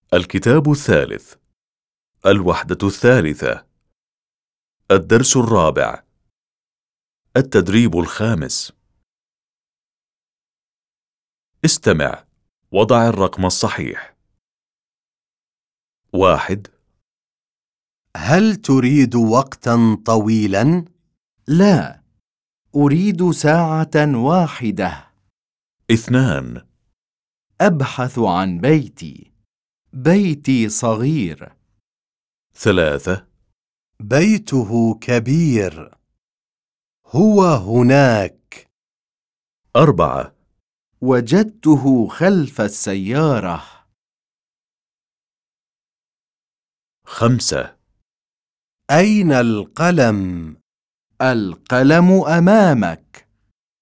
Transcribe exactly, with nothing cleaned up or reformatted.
الكتاب الثالث، الوحدة الثالثة، الدرس الرابع، التدريب الخامس. استمع، وضع الرقم الصحيح. واحد. هل تريد وقتا طويلا؟ لا، أريد ساعة واحدة. اثنان. أبحث عن بيتي. بيتي صغير. ثلاثة. بيته كبير. هو هناك. أربعة. وجدته خلف السيارة. خمسة. أين القلم؟ القلم أمامك.